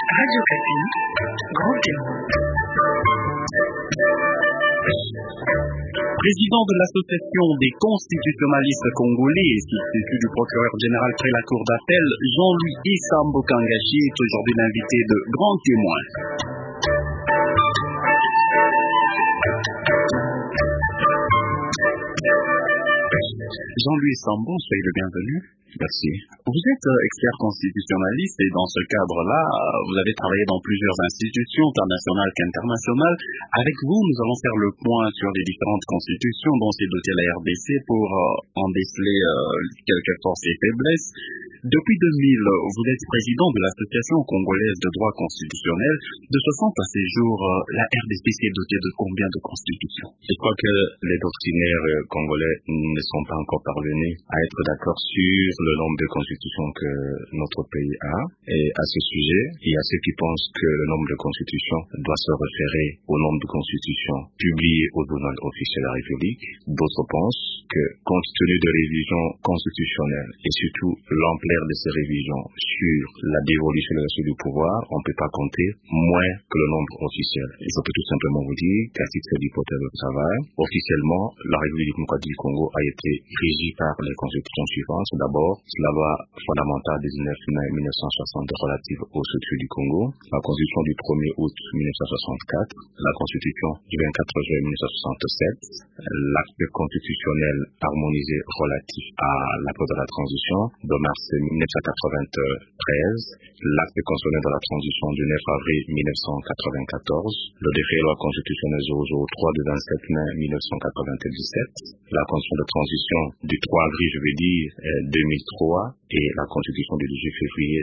Radio Kapi, grand témoin. Président de l'association des constitutionnalistes congolais et substitut du procureur général près la cour d'appel, Jean-Louis Isambo Kangachi est aujourd'hui l'invité de Grand Témoin. Jean-Louis Isambo, soyez le bienvenu. Merci. Vous êtes expert constitutionnaliste et dans ce cadre-là, vous avez travaillé dans plusieurs institutions internationales qu'internationales. Avec vous, nous allons faire le point sur les différentes constitutions dont s'est dotée la RDC pour en déceler quelques forces et faiblesses. Depuis 2000, vous êtes président de l'Association congolaise de droit constitutionnel. De 60 à ces jours, la RDC s'est dotée de combien de constitutions? Je crois que les doctrinaires congolais ne sont pas encore parvenus à être d'accord sur le nombre de constitutions que notre pays a. Et à ce sujet, il y a ceux qui pensent que le nombre de constitutions doit se référer au nombre de constitutions publiées au journal officiel de la République. D'autres pensent que, compte tenu de révisions constitutionnelles et surtout l'ampleur de ces révisions sur la dévolution de la du pouvoir, on ne peut pas compter moins que le nombre officiel. Et je peux tout simplement vous dire qu'à titre d'hypothèse de travail, officiellement, la République démocratique du Congo a été régie par les constitutions suivantes. D'abord, la loi fondamentale du 19 mai 1960 relative au statut du Congo, la constitution du 1er août 1964, la constitution du 24 juin 1967, l'acte constitutionnel harmonisé relatif à la période de la transition de mars 1993, l'acte constitutionnel de la transition du 9 avril 1994, le décret loi constitutionnelle 003 du 27 mai 1997, la constitution de transition du 3 avril, 2003, et la constitution du 18 février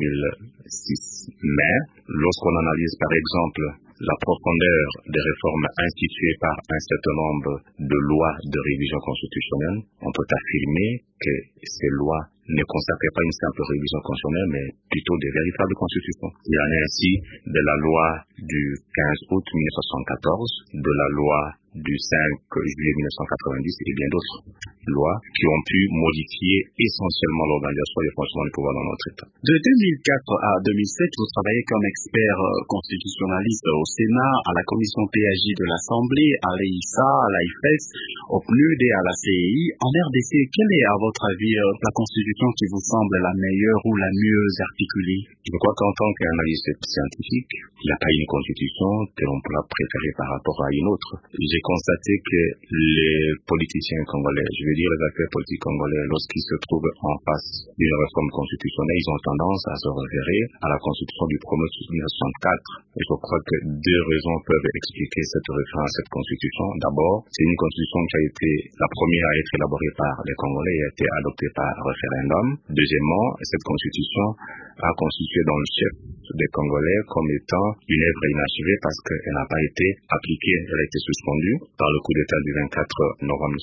2006. Mais, lorsqu'on analyse par exemple la profondeur des réformes instituées par un certain nombre de lois de révision constitutionnelle, on peut affirmer que ces lois ne consacrent pas une simple révision constitutionnelle, mais plutôt des véritables constitutions. Il y en a ainsi de la loi du 15 août 1974, de la loi du 5 juillet 1990 et bien d'autres lois qui ont pu modifier essentiellement l'organisation et le fonctionnement du pouvoir dans notre État. De 2004 à 2007, vous travaillez comme expert constitutionnaliste au Sénat, à la commission PAJ de l'Assemblée, à l'EISA, à l'AIFES, au PNUD et à la CEI. En RDC, quelle est à votre avis la constitution qui vous semble la meilleure ou la mieux articulée? Je crois qu'en tant qu'analyste scientifique, il n'y a pas une constitution que l'on pourra préférer par rapport à une autre. J'ai constaté que les politiciens congolais, je veux dire les acteurs politiques congolais, lorsqu'ils se trouvent en face d'une réforme constitutionnelle, ils ont tendance à se référer à la constitution du 1er août 1964. Et je crois que deux raisons peuvent expliquer cette référence à cette constitution. D'abord, c'est une constitution qui a été la première à être élaborée par les Congolais et a été adoptée par référendum. Deuxièmement, cette constitution a constitué dans le chef des Congolais comme étant une œuvre inachevée parce qu'elle n'a pas été appliquée, elle a été suspendue par le coup d'État du 24 novembre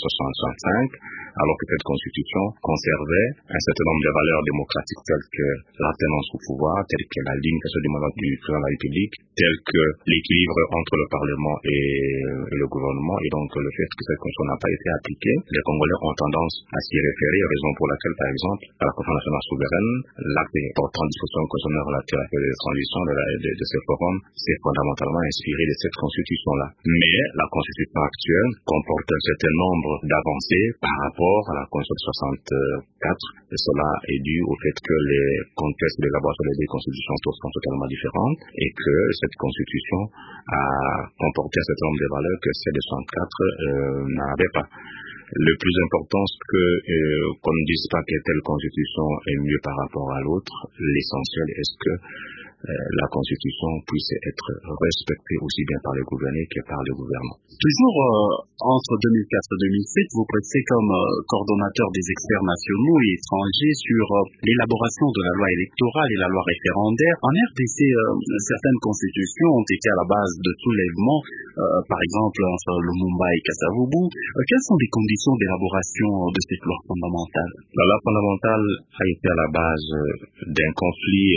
1965, alors que cette constitution conservait un certain nombre de valeurs démocratiques telles que l'alternance au pouvoir, telles que la ligne du mandat du président de la République, telles que l'équilibre entre le Parlement et le gouvernement, et donc le fait que cette constitution n'a pas été appliquée, les Congolais ont tendance à s'y référer, raison pour laquelle, par exemple, à la Conférence nationale souveraine, l'acte important discussion constitutionnelle relative à la période de transition de ce forum s'est fondamentalement inspiré de cette constitution-là. Mais la constitution actuelle comporte un certain nombre d'avancées par rapport à la constitution de 64, et cela est dû au fait que les contextes d'élaboration des constitutions sont totalement différents et que cette constitution a comporté un certain nombre de valeurs que celle de 64 n'avait pas. Le plus important, c'est qu'on ne dise pas que telle constitution est mieux par rapport à l'autre. L'essentiel est que la Constitution puisse être respectée aussi bien par les gouvernés que par les gouvernants. Toujours entre 2004 et 2007, vous prêtez comme coordonnateur des experts nationaux et étrangers sur l'élaboration de la loi électorale et la loi référendaire. En RDC, certaines constitutions ont été à la base de soulèvements, par exemple entre Lumumba et Kasavubu. Quelles sont les conditions d'élaboration de cette loi fondamentale? La loi fondamentale a été à la base d'un conflit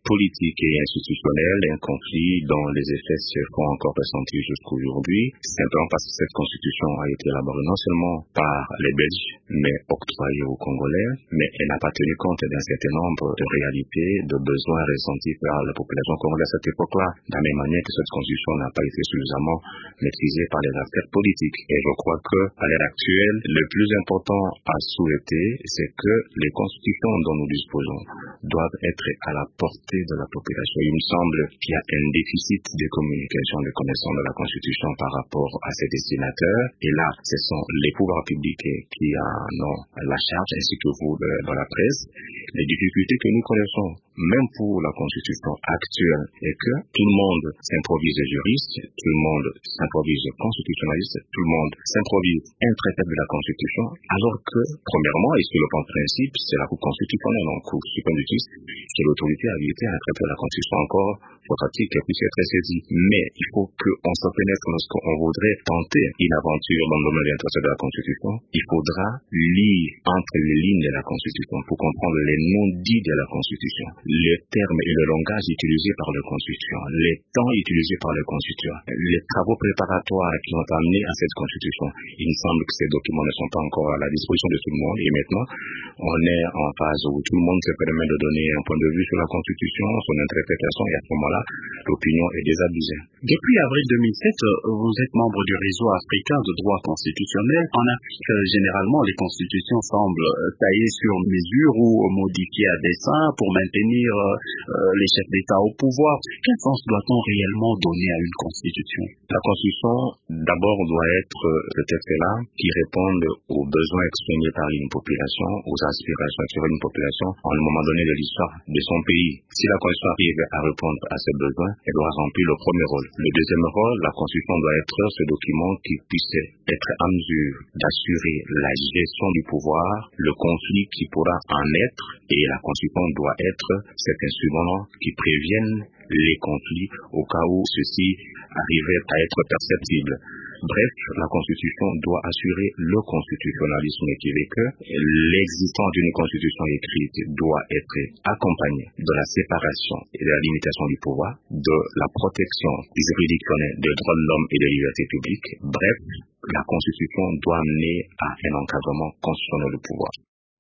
politique et institutionnel, un conflit dont les effets se font encore ressentir jusqu'aujourd'hui, simplement parce que cette constitution a été élaborée non seulement par les Belges, mais octroyée aux Congolais, mais elle n'a pas tenu compte d'un certain nombre de réalités, de besoins ressentis par la population congolaise à cette époque-là, de la même manière que cette constitution n'a pas été suffisamment maîtrisée par les acteurs politiques. Et je crois que, à l'heure actuelle, le plus important à souhaiter, c'est que les constitutions dont nous disposons doivent être à la portée de la population. Il me semble qu'il y a un déficit de communication, de connaissance de la constitution par rapport à ses destinataires. Et là, ce sont les pouvoirs publics qui en ont la charge, ainsi que vous dans la presse. Les difficultés que nous connaissons, même pour la constitution actuelle, est que tout le monde s'improvise juriste, tout le monde s'improvise constitutionnaliste, tout le monde s'improvise interprète de la constitution, alors que, premièrement, et sur le plan de principe, c'est la Cour constitutionnelle, donc Cour suprême de justice, qui est l'autorité habilitée à interpréter la constitution. Encore faudra-t-il qu'elle puisse être saisie. Mais il faut qu'on s'en pénètre lorsqu'on voudrait tenter une aventure dans le domaine de l'interprétation de la constitution. Il faudra lire entre les lignes de la constitution pour comprendre les non-dits de la constitution, les termes et le langage utilisés par le constituant, les temps utilisés par le constituant, les travaux préparatoires qui ont amené à cette constitution. Il me semble que ces documents ne sont pas encore à la disposition de tout le monde. Et maintenant, on est en phase où tout le monde se permet de donner un point de vue sur la constitution, son interprétation, et à ce moment-là, l'opinion est désabusée. Depuis avril 2007, vous êtes membre du réseau africain de droit constitutionnel. En Afrique, généralement, les constitutions semblent taillées sur mesure ou modifiées à dessein pour maintenir les chefs d'État au pouvoir. Quel sens doit-on réellement donner à une constitution? La constitution, d'abord, doit être le texte-là qui réponde aux besoins exprimés par une population, aux aspirations exprimées d'une population à un moment donné de l'histoire de son pays. Si la constitution arrive à répondre à ces besoins, elle doit remplir le premier rôle. Le deuxième rôle, la constitution doit être ce document qui puisse être en mesure d'assurer la gestion du pouvoir, le conflit qui pourra en être, et la constitution doit être cet instrument qui prévienne les conflits au cas où ceux-ci arrivaient à être perceptibles. Bref, la Constitution doit assurer le constitutionnalisme qui veut que l'existence d'une Constitution écrite doit être accompagnée de la séparation et de la limitation du pouvoir, de la protection juridictionnelle des droits de l'homme et des libertés publiques. Bref, la Constitution doit amener à un encadrement constitutionnel du pouvoir.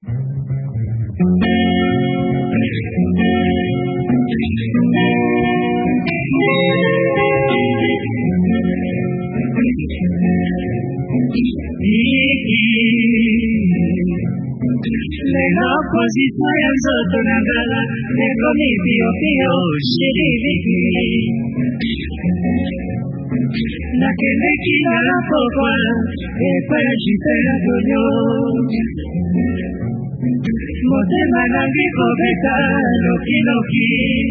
L'opposition ya nzoto na ngala ekomi pio shiriki nakendeki na pokwa epai jipela tonyo motema nangi kobeta lokiloki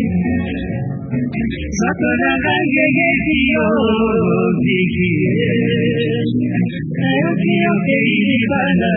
nzoto na ngangegeki yo biki nayoki okei libala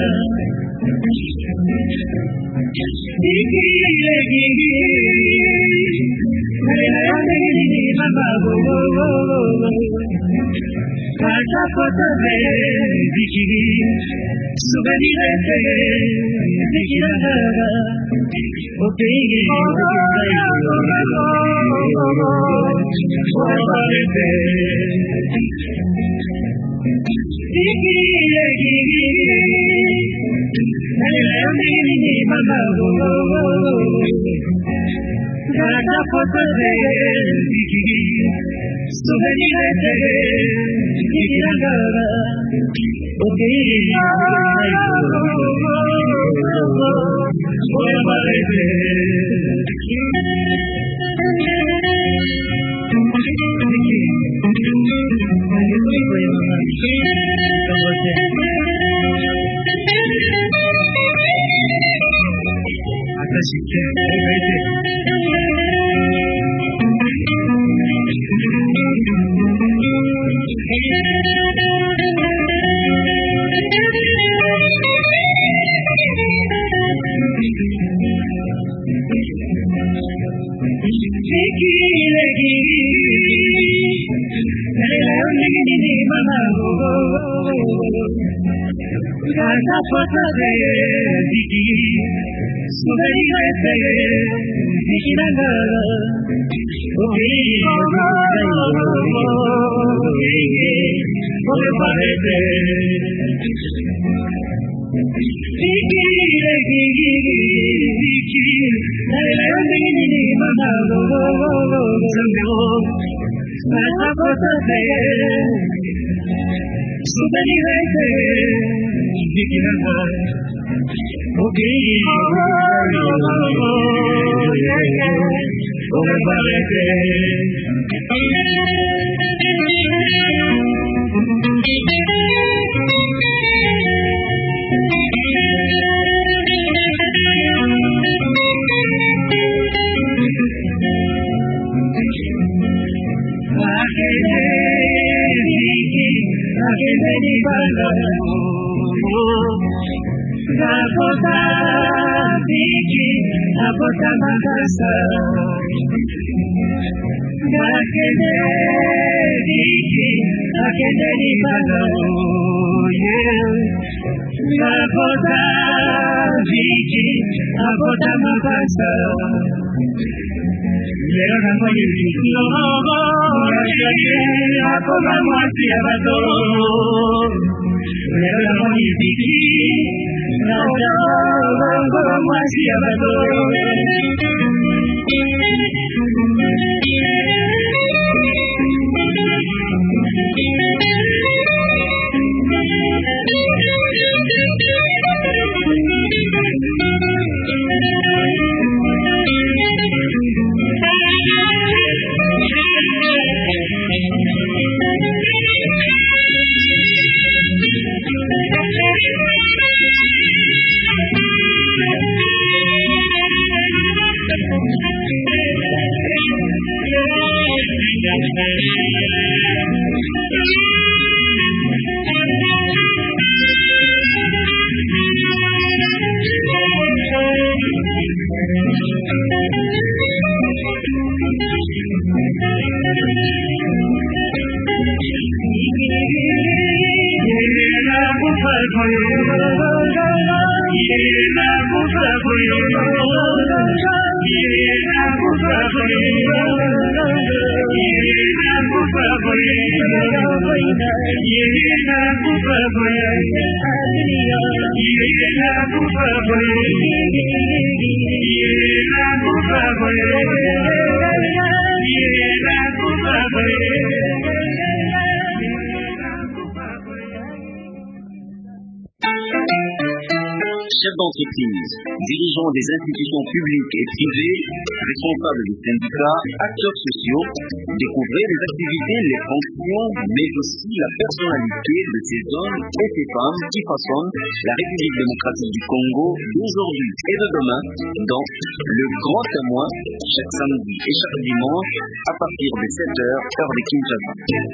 Chefs d'entreprise, dirigeants des institutions publiques et privées, responsables des syndicats, acteurs sociaux, découvrez les activités, les fonctions, mais aussi la personnalité de ces hommes et ces femmes qui façonnent la République démocratique du Congo d'aujourd'hui et de demain dans le Grand Témoin, chaque samedi et chaque dimanche à partir de 7h, heure de Kinshasa.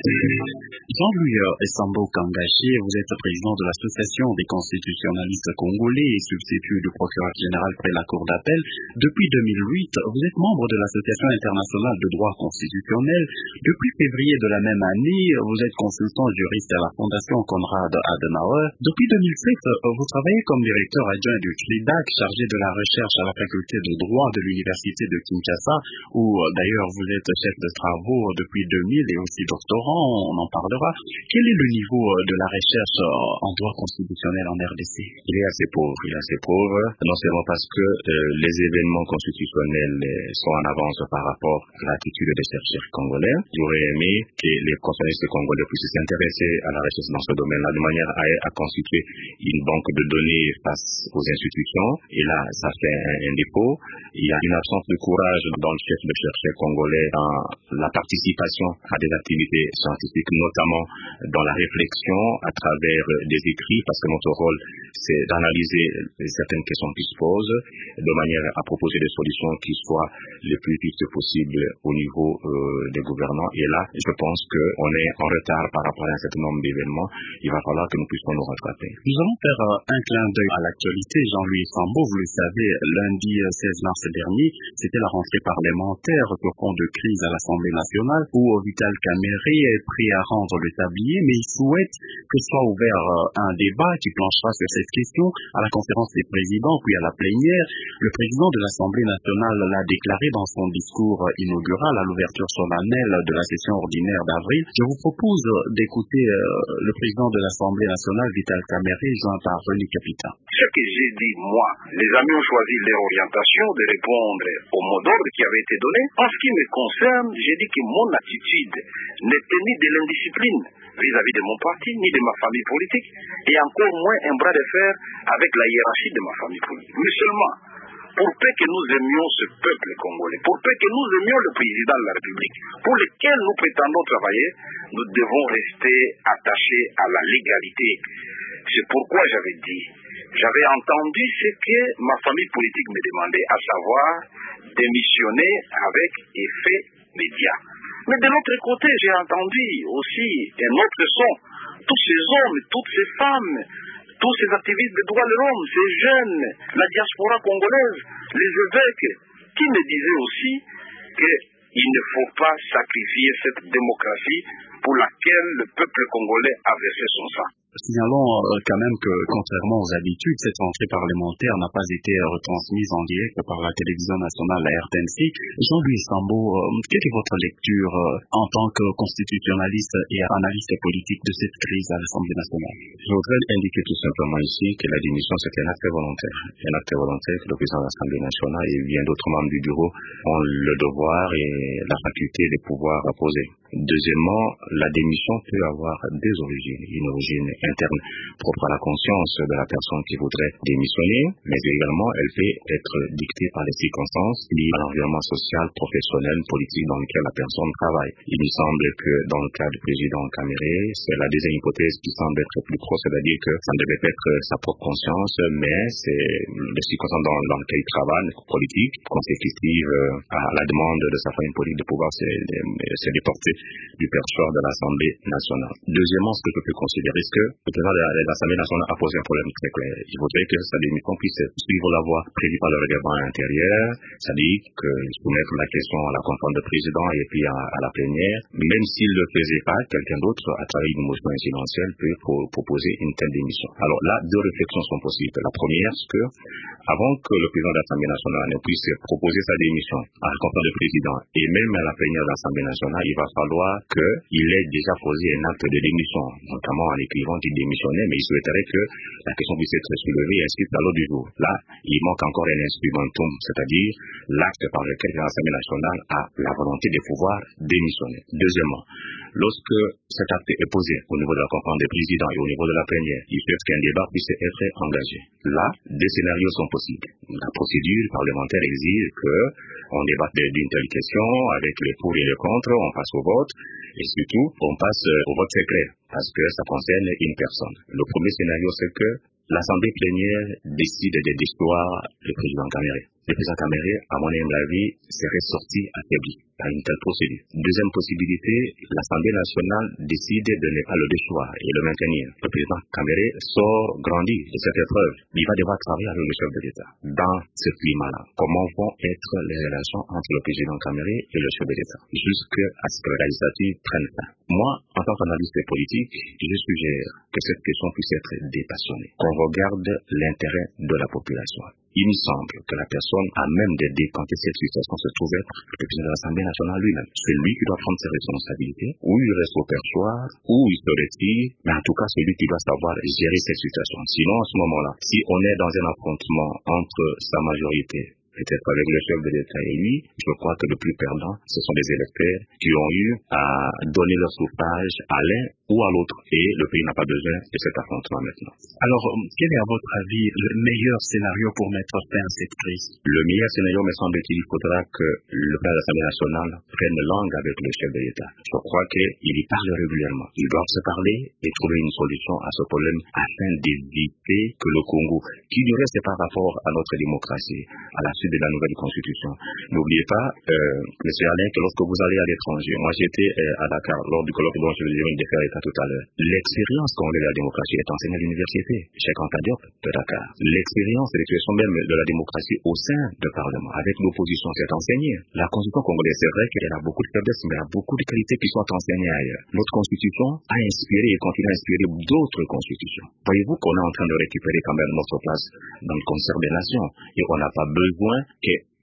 Jean-Louis Essambo Kangaché, vous êtes président de l'Association des constitutionnalistes congolais et substitut du procureur général près la Cour d'appel. Depuis 2008, vous êtes membre de l'Association internationale de droit constitutionnel. Depuis février de la même année, vous êtes consultant juriste à la Fondation Konrad Adenauer. Depuis 2007, vous travaillez comme directeur adjoint du CRIDAC, chargé de la recherche à la faculté de droit de l'Université de Kinshasa, où d'ailleurs vous êtes chef de travaux depuis 2000 et aussi doctorant, on en parlera. Quel est le niveau de la recherche en droit constitutionnel en RDC? Il est assez pauvre, non seulement parce que les événements constitutionnels sont en avance par rapport à l'attitude des chercheurs congolais. J'aurais aimé que les constitutionnalistes congolais puissent s'intéresser à la recherche dans ce domaine-là de manière à constituer une banque de données face aux institutions. Et là, ça fait un défaut. Il y a une absence de courage dans le chef de chercheurs congolais dans la participation à des activités scientifiques, notamment dans la réflexion à travers des écrits, parce que notre rôle, c'est d'analyser certaines questions qui se posent de manière à proposer des solutions qui soient le plus vite possible au niveau des gouvernants. Et là, je pense qu'on est en retard par rapport à un certain nombre d'événements. Il va falloir que nous puissions nous rattraper. Nous allons faire un clin d'œil à l'actualité. Jean-Louis Essambo, vous le savez, lundi 16 mars dernier, c'était la rentrée parlementaire sur fond de crise à l'Assemblée nationale où Vital Kamerhe est prêt à rendre le tablier, mais il souhaite que soit ouvert un débat qui planchera sur cette question à la conférence des présidents, puis à la plénière. Le président de l'Assemblée nationale l'a déclaré dans son discours inaugural à l'ouverture solennelle de la session ordinaire d'avril. Je vous propose d'écouter le président de l'Assemblée nationale, Vital Kamerhe, joint par René Capita. Ce que j'ai dit, moi, les amis ont choisi leur orientation de répondre au mot d'ordre qui avait été donné. En ce qui me concerne, j'ai dit que mon attitude n'était ni de l'indiscipline vis-à-vis de mon parti, ni de ma famille politique, et encore moins un bras de fer avec la hiérarchie de ma famille politique. Mais seulement, pour peu que nous aimions ce peuple congolais, pour peu que nous aimions le président de la République, pour lequel nous prétendons travailler, nous devons rester attachés à la légalité. C'est pourquoi j'avais entendu ce que ma famille politique me demandait, à savoir démissionner avec effet média. Mais de l'autre côté, j'ai entendu aussi un autre son. Tous ces hommes, toutes ces femmes, tous ces activistes des droits de l'homme, ces jeunes, la diaspora congolaise, les évêques, qui me disaient aussi qu'il ne faut pas sacrifier cette démocratie pour laquelle le peuple congolais a versé son sang. Signalons quand même que, contrairement aux habitudes, cette rentrée parlementaire n'a pas été retransmise en direct par la télévision nationale, la RTNC. Jean-Louis Sambo, quelle est votre lecture en tant que constitutionnaliste et analyste politique de cette crise à l'Assemblée nationale? Je voudrais indiquer tout simplement ici que la démission, c'est un acte volontaire. Un acte volontaire que le président de l'Assemblée nationale et bien d'autres membres du bureau ont le devoir et la faculté de pouvoir poser. Deuxièmement, la démission peut avoir deux origines. Une origine interne propre à la conscience de la personne qui voudrait démissionner, mais également elle peut être dictée par les circonstances liées à l'environnement social, professionnel, politique dans lequel la personne travaille. Il me semble que dans le cas du président Kamerhe, c'est la deuxième hypothèse qui semble être plus proche, c'est-à-dire que ça ne devait pas être sa propre conscience, mais c'est les circonstances dans lesquelles il travaille, politique, consécutive à la demande de sa famille politique de pouvoir se déporter du perchoir de l'Assemblée nationale. Deuxièmement, ce que je peux considérer, c'est que le président de l'Assemblée nationale a posé un problème très clair. Il voudrait que sa démission puisse suivre la voie prévue par le règlement intérieur, c'est-à-dire que soumettre la question à la conférence de président et puis à la plénière. Même s'il ne le faisait pas, quelqu'un d'autre, à travers une motion incidentielle, peut proposer une telle démission. Alors là, deux réflexions sont possibles. La première, c'est que, avant que le président de l'Assemblée nationale ne puisse proposer sa démission à la conférence de président et même à la plénière de l'Assemblée nationale, il va falloir qu'il ait déjà posé un acte de démission, notamment en écrivant qu'il démissionnait, mais il souhaiterait que la question puisse être soulevée et inscrite à l'ordre du jour. Là, il manque encore un instrumentum, c'est-à-dire l'acte par lequel l'Assemblée nationale a la volonté de pouvoir démissionner. Deuxièmement, lorsque cet acte est posé au niveau de la conférence des présidents et au niveau de la plénière, il souhaite qu'un débat puisse être engagé. Là, deux scénarios sont possibles. La procédure parlementaire exige qu'on débatte d'une telle question avec les pour et les contre, on passe au vote et surtout on passe au vote secret parce que ça concerne une personne. Le premier scénario, c'est que l'Assemblée plénière décide de déchoir le président Kamerhe. Le président Kamerhe, à mon humble avis, serait sorti affaibli par une telle procédure. Deuxième possibilité, l'Assemblée nationale décide de ne pas le déchoir et le maintenir. Le président Kamerhe sort grandi de cette épreuve. Il va devoir travailler avec le chef de l'État. Dans ce climat-là, comment vont être les relations entre le président Kamerhe et le chef de l'État jusqu'à ce que la législature prenne fin? Moi, en tant qu'analyste politique, je suggère que cette question puisse être dépassionnée, qu'on regarde l'intérêt de la population. Il me semble que la personne a même de décanter cette situation se trouve être le président de l'Assemblée nationale lui-même. C'est lui qui doit prendre ses responsabilités, ou il reste au perchoir, ou il se retire, mais en tout cas c'est lui qui doit savoir gérer cette situation. Sinon, à ce moment-là, si on est dans un affrontement entre sa majorité, peut-être avec le chef de l'État et lui, je crois que le plus perdant, ce sont les électeurs qui ont eu à donner leur suffrage à l'un ou à l'autre. Et le pays n'a pas besoin de cet affrontement maintenant. Alors, quel est à votre avis le meilleur scénario pour mettre fin à cette crise? Le meilleur scénario, me semble-t-il, il faudra que le président de l'Assemblée nationale prenne langue avec le chef de l'État. Je crois qu'il y parle régulièrement. Ils doivent se parler et trouver une solution à ce problème afin d'éviter que le Congo, qui du reste par rapport à notre démocratie, à la suite de la nouvelle constitution. N'oubliez pas, M. Alain, que lorsque vous allez à l'étranger, moi j'étais à Dakar lors du colloque dont je viens de faire état tout à l'heure. L'expérience qu'on a de la démocratie est enseignée à l'université, chez Anta Diop de Dakar. L'expérience de l'expression même de la démocratie au sein du Parlement, avec l'opposition, c'est enseigné. La constitution congolaise, c'est vrai qu'elle a beaucoup de faiblesses, mais elle a beaucoup de qualités qui sont enseignées ailleurs. Notre constitution a inspiré et continue à inspirer d'autres constitutions. Voyez-vous qu'on est en train de récupérer quand même notre place dans le concert des nations et on n'a pas besoin que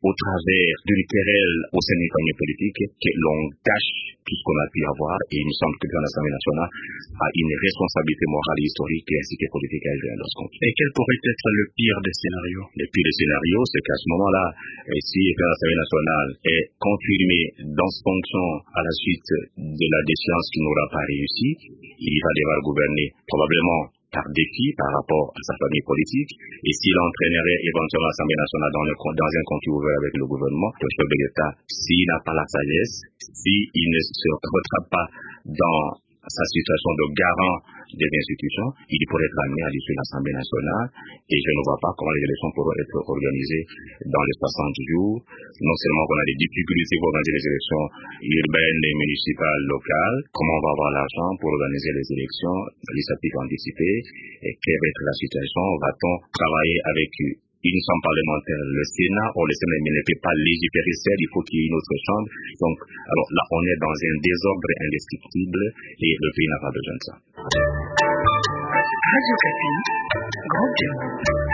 au travers d'une querelle au sein d'une famille politique que l'on gâche tout ce qu'on a pu avoir, et il me semble que l'Assemblée nationale a une responsabilité morale, historique et ainsi que politique à jouer dans ce conflit. Et quel pourrait être le pire des scénarios? Le pire des scénarios, c'est qu'à ce moment-là, si l'Assemblée nationale est confirmée dans ses fonctions à la suite de la déchéance qui n'aura pas réussi, il va devoir gouverner probablement par défi par rapport à sa famille politique, et s'il entraînerait éventuellement l'Assemblée nationale dans un conflit ouvert avec le gouvernement, le chef de l'État, s'il n'a pas la sagesse, s'il ne se rattrape pas dans sa situation de garant des institutions, il pourrait être amené à dissoudre l'Assemblée nationale, et je ne vois pas comment les élections pourront être organisées dans les 60 jours. Non seulement qu'on a des difficultés pour organiser les élections urbaines et municipales locales, comment on va avoir l'argent pour organiser les élections législatives anticipées, et quelle va être la situation? Va-t-on travailler avec une chambre parlementaire, le Sénat, or le Sénat ne peut pas légiférer seul, il faut qu'il y ait une autre chambre. Donc, alors là, on est dans un désordre indescriptible et le pays n'a pas besoin de ça. Radio Okapi, Grand Journal.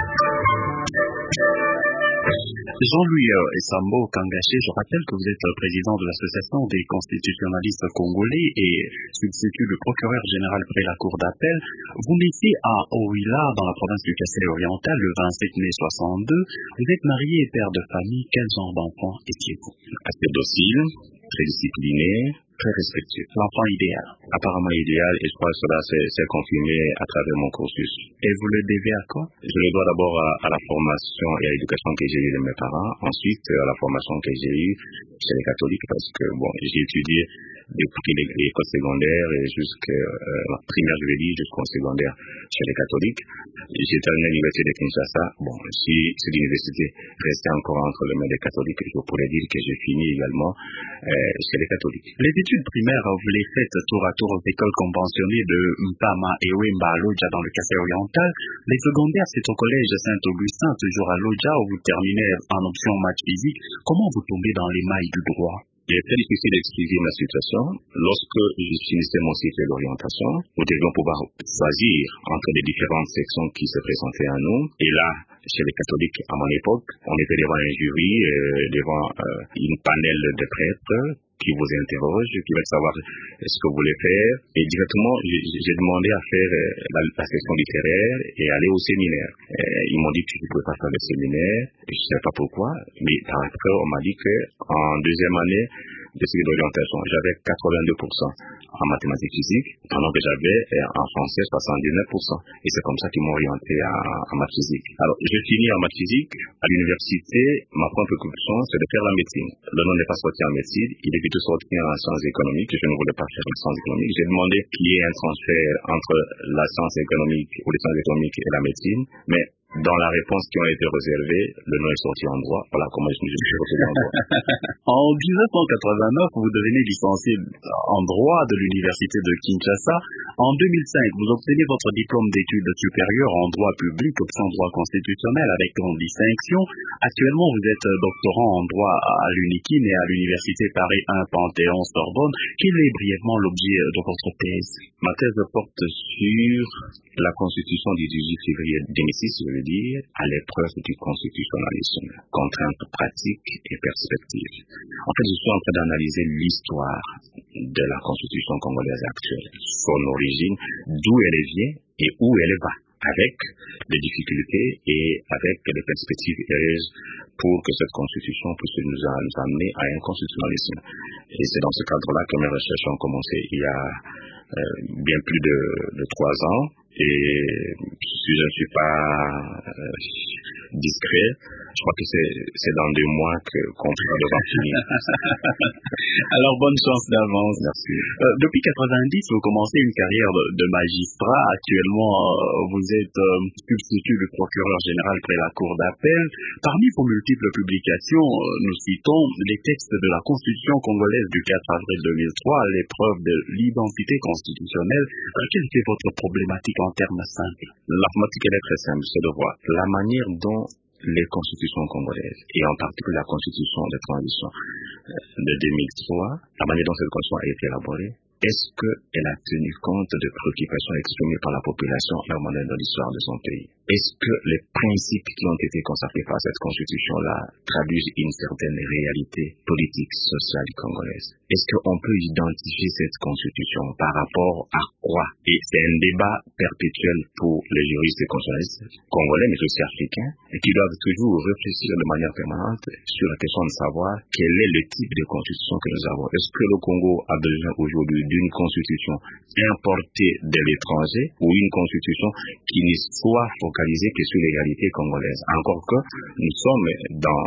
Jean-Louis Sambo Kangaché, je rappelle que vous êtes président de l'Association des constitutionnalistes congolais et substitut du procureur général près la Cour d'appel. Vous naissez à Ouila, dans la province du Kasaï oriental, le 27 mai 62. Vous êtes marié et père de famille. Quel genre d'enfant étiez-vous? Assez docile, très discipliné, très respectueux. L'enfant idéal. Apparemment idéal, et je crois que cela s'est confirmé à travers mon cursus. Et vous le devez à quoi? Je le dois d'abord à la formation et à l'éducation que j'ai eue de mes parents, ensuite à la formation que j'ai eue chez les catholiques, parce que bon, j'ai étudié depuis l'école secondaire et jusqu'à la primaire, je vais dire, jusqu'au secondaire chez les catholiques. J'ai terminé à l'université de Kinshasa. Bon, si l'université restait encore entre les mains des catholiques, je pourrais dire que j'ai fini également chez les catholiques. Les études primaires, vous les faites tour à tour aux écoles conventionnées de Mpama et Wemba à Lodja dans le Kasaï oriental. Les secondaires, c'est au collège Saint-Augustin, toujours à Lodja, où vous terminez en option maths physique. Comment vous tombez dans les mailles du droit? Il est très difficile d'expliquer ma situation. Lorsque je finissais mon cycle d'orientation, nous devions pouvoir choisir entre les différentes sections qui se présentaient à nous. Et là, chez les catholiques, à mon époque, on était devant un jury, devant une panel de prêtres qui vous interroge, qui veut savoir ce que vous voulez faire. Et directement, j'ai demandé à faire la section littéraire et aller au séminaire. Ils m'ont dit que je ne pouvais pas faire le séminaire. Je ne sais pas pourquoi, mais après, on m'a dit qu'en deuxième année de cycle d'orientation, j'avais 82% en mathématiques physiques, pendant que j'avais en français 79%. Et c'est comme ça qu'ils m'ont orienté en maths physique. Alors, j'ai fini en maths physique. À l'université, ma propre préoccupation, c'est de faire la médecine. Le nom n'est pas sorti en médecine, il est plutôt sorti en sciences économiques. Je ne voulais pas faire les sciences économiques. J'ai demandé qu'il y ait un transfert entre la science économique ou les sciences économiques et la médecine, mais dans la réponse qui ont été réservées, le nom est sorti en droit. Voilà comment je me suis retrouvé en droit. En 1989, vous devenez licencié en droit de l'université de Kinshasa. En 2005, vous obtenez votre diplôme d'études supérieures en droit public, option droit constitutionnel avec grande distinction. Actuellement, vous êtes doctorant en droit à l'UNIKIN et à l'université Paris 1 Panthéon-Sorbonne. Quel est brièvement l'objet de votre thèse? Ma thèse porte sur la constitution du 18 février 2006, je veux dire, à l'épreuve du constitutionnalisme, contraintes pratiques et perspectives. En fait, je suis en train d'analyser l'histoire de la constitution congolaise actuelle, son origine, d'où elle vient et où elle va, avec les difficultés et avec les perspectives heureuses pour que cette constitution puisse nous amener à un constitutionnalisme. Et c'est dans ce cadre-là que mes recherches ont commencé il y a bien plus de 3 ans. Et si je ne suis pas discret, je crois que c'est dans 2 mois qu'on pourra devoir finir. Alors, bonne chance d'avance. Merci. Depuis 90, vous commencez une carrière de magistrat. Actuellement, vous êtes substitut du procureur général près la Cour d'appel. Parmi vos multiples publications, nous citons les textes de la Constitution congolaise du 4 avril 2003, l'épreuve de l'identité constitutionnelle. Quelle était votre problématique en termes simples? La problématique, elle est très simple, c'est de voir la manière dont les constitutions congolaises, et en particulier la constitution de transition de 2003, la manière dont cette constitution a été élaborée, est-ce qu'elle a tenu compte des préoccupations exprimées par la population à un moment de l'histoire de son pays? est-ce que les principes qui ont été consacrés par cette constitution-là traduisent une certaine réalité politique, sociale congolaise? Est-ce qu'on peut identifier cette constitution par rapport à quoi? Et c'est un débat perpétuel pour les juristes et constitutionnalistes congolais, mais aussi africains, et qui doivent toujours réfléchir de manière permanente sur la question de savoir quel est le type de constitution que nous avons. Est-ce que le Congo a besoin aujourd'hui d'une constitution importée de l'étranger ou une constitution qui ne soit focalisée que sur les réalités congolaises? Encore que nous sommes dans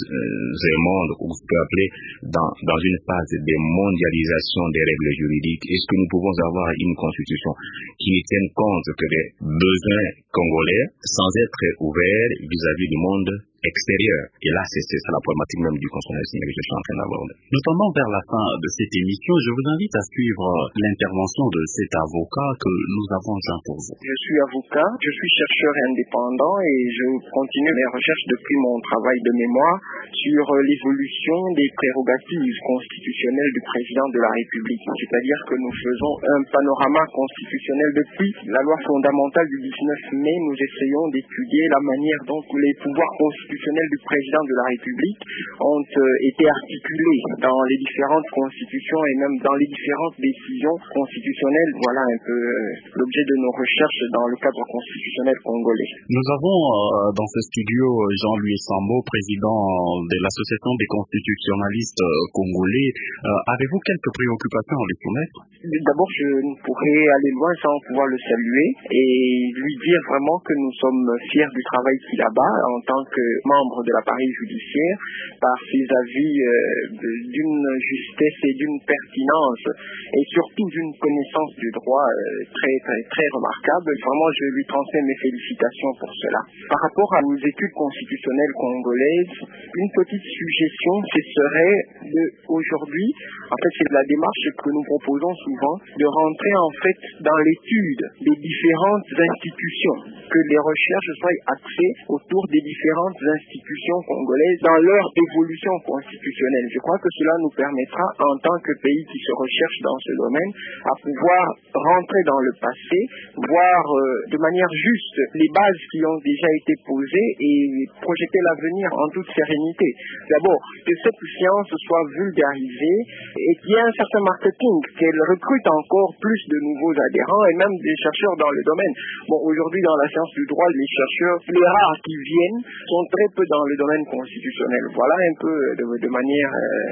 un monde où on peut appeler dans une phase de mondialisation des règles juridiques. Est-ce que nous pouvons avoir une constitution qui ne tienne compte que des besoins congolais sans être ouvert vis-à-vis du monde extérieur? Et là, c'est ça la problématique même du constitutionnalisme que je suis en train d'aborder. Nous tendons vers la fin de cette émission. Je vous invite à suivre l'intervention de cet avocat que nous avons joint pour vous. Je suis avocat, je suis chercheur indépendant et je continue mes recherches depuis mon travail de mémoire sur l'évolution des prérogatives constitutionnelles du président de la République. C'est-à-dire que nous faisons un panorama constitutionnel depuis la loi fondamentale du 19 mai. Nous essayons d'étudier la manière dont les pouvoirs constitutionnels du président de la République ont été articulés dans les différentes constitutions et même dans les différentes décisions constitutionnelles. Voilà un peu l'objet de nos recherches dans le cadre constitutionnel congolais. Nous avons dans ce studio Jean-Louis Sambo, président de l'Association des constitutionnalistes congolais. Avez-vous quelques préoccupations à lui soumettre? D'abord, je ne pourrais aller loin sans pouvoir le saluer et lui dire vraiment que nous sommes fiers du travail qu'il abat en tant que membre de l'appareil judiciaire par ses avis d'une justesse et d'une pertinence et surtout d'une connaissance du droit très remarquable. Vraiment, je lui transmets mes félicitations pour cela. Par rapport aux études constitutionnelles congolaises, une petite suggestion, ce serait aujourd'hui, en fait c'est la démarche que nous proposons souvent, de rentrer en fait dans l'étude des différentes institutions, que les recherches soient axées autour des différentes institutions congolaises dans leur évolution constitutionnelle. Je crois que cela nous permettra, en tant que pays qui se recherche dans ce domaine, à pouvoir rentrer dans le passé, voir de manière juste les bases qui ont déjà été posées et projeter l'avenir en toute sérénité. D'abord, que cette science soit vulgarisée et qu'il y ait un certain marketing, qu'elle recrute encore plus de nouveaux adhérents et même des chercheurs dans le domaine. Bon, aujourd'hui, dans la science du droit, les chercheurs, les rares qui viennent, sont très peu dans le domaine constitutionnel. Voilà un peu de manière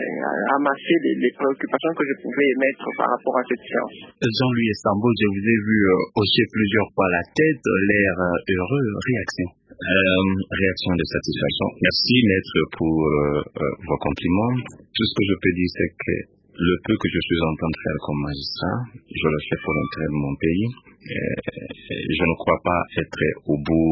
à amasser les préoccupations que je pouvais émettre par rapport à cette science. Jean-Louis Sambo, je vous ai vu hocher plusieurs fois la tête, l'air heureux. Réaction? Réaction de satisfaction. Merci, maître, pour vos compliments. Tout ce que je peux dire, c'est que le peu que je suis en train de faire comme magistrat, je le fais pour l'intérêt de mon pays. Je ne crois pas être au bout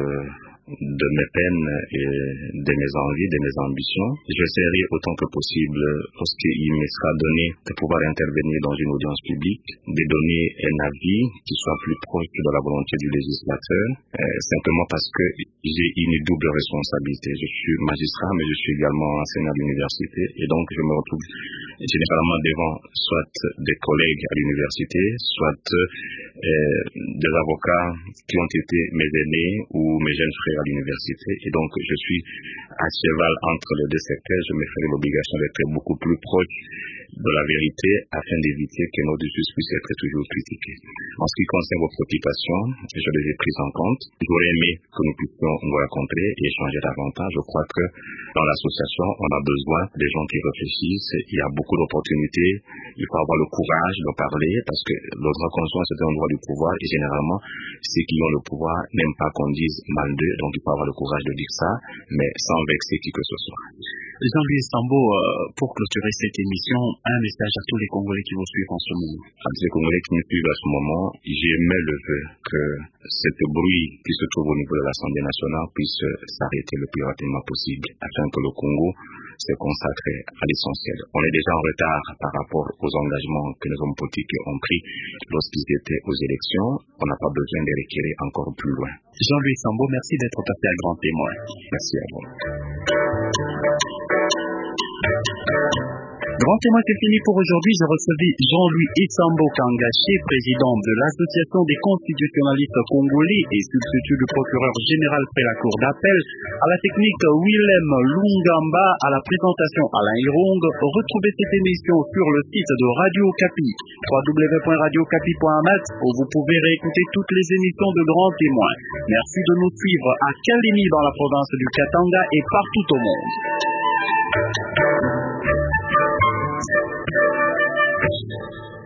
de mes peines et de mes envies, de mes ambitions. J'essaierai autant que possible, lorsqu'il me sera donné de pouvoir intervenir dans une audience publique, de donner un avis qui soit plus proche de la volonté du législateur, simplement parce que j'ai une double responsabilité. Je suis magistrat, mais je suis également enseignant à l'université, et donc je me retrouve généralement devant soit des collègues à l'université, soit des avocats qui ont été mes aînés ou mes jeunes frères à l'université, et donc je suis à cheval entre les deux secteurs. Je me ferai l'obligation d'être beaucoup plus proche de la vérité afin d'éviter que nos justices puissent être toujours critiqués. En ce qui concerne vos préoccupations, je les ai prises en compte. J'aurais aimé que nous puissions nous rencontrer et échanger davantage. Je crois que dans l'association, on a besoin des gens qui réfléchissent. Il y a beaucoup d'opportunités. Il faut avoir le courage de parler parce que le droit conscient, c'est un droit du pouvoir et généralement, ceux qui ont le pouvoir n'aiment pas qu'on dise mal d'eux. Donc, il faut avoir le courage de dire ça, mais sans vexer qui que ce soit. Jean-Louis Sambo, pour clôturer cette émission, un message à tous les Congolais qui vous suivent en ce moment. À tous les Congolais qui nous suivent à ce moment, j'aimais le vœu que ce bruit qui se trouve au niveau de l'Assemblée nationale puisse s'arrêter le plus rapidement possible afin que le Congo se consacre à l'essentiel. On est déjà en retard par rapport aux engagements que les hommes politiques ont pris lorsqu'ils étaient aux élections. On n'a pas besoin de requérir encore plus loin. Jean-Louis Sambo, merci d'être passé à grand témoin. Merci à vous. Grand témoin, c'est fini pour aujourd'hui. Je recevais Jean-Louis Essambo Kangaché, président de l'Association des constitutionnalistes congolais et substitut du procureur général près la cour d'appel. À la technique, Willem Lungamba. À la présentation, Alain Hirong. Retrouvez cette émission sur le site de Radio Okapi, www.radiokapi.net, où vous pouvez réécouter toutes les émissions de Grands Témoins. Merci de nous suivre à Kalemi dans la province du Katanga et partout au monde.